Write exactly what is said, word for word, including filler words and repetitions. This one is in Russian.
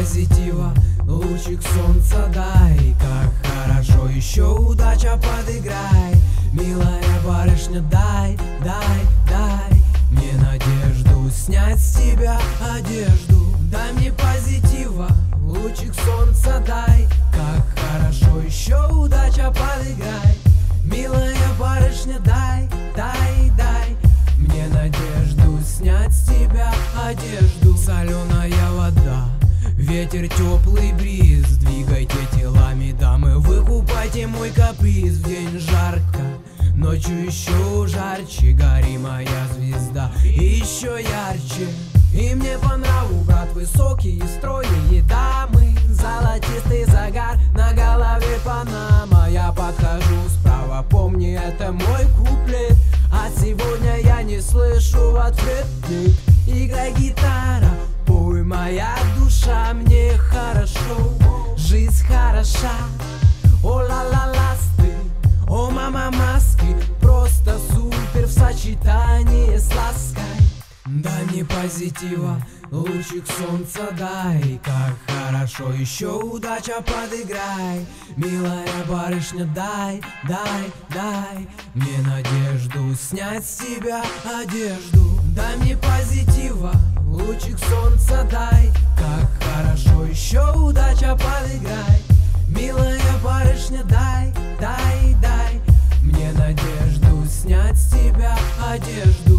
позитива, лучик солнца дай. Как хорошо, еще удача подыграй. Милая барышня, дай, дай, дай мне надежду снять с тебя одежду. Дай мне позитива, лучик солнца дай. Как хорошо, еще удача подыграй. Милая барышня, дай, дай, дай мне надежду снять с тебя одежду. Соленая вода, ветер, теплый бриз, двигайте телами, дамы, выкупайте мой каприз. В день жарко, ночью еще жарче, гори моя звезда, и еще ярче. И мне по нраву, брат, высокие, стройные дамы, золотистый загар, на голове панама. Я подхожу справа, помни, это мой куплет, а сегодня я не слышу в ответ. Играй гитара, пой моя душа, мне хорошо, жизнь хороша. О ла ла ласты, о мама маски, просто супер в сочетании с лаской. Дай мне позитива, лучик солнца дай. Как хорошо, еще удача подыграй. Милая барышня, дай, дай, дай мне надежду снять с тебя одежду. Дай мне позитива, лучик солнца дай. Как хорошо, еще удача подыграй. Милая барышня, дай, дай, дай мне надежду снять с тебя одежду.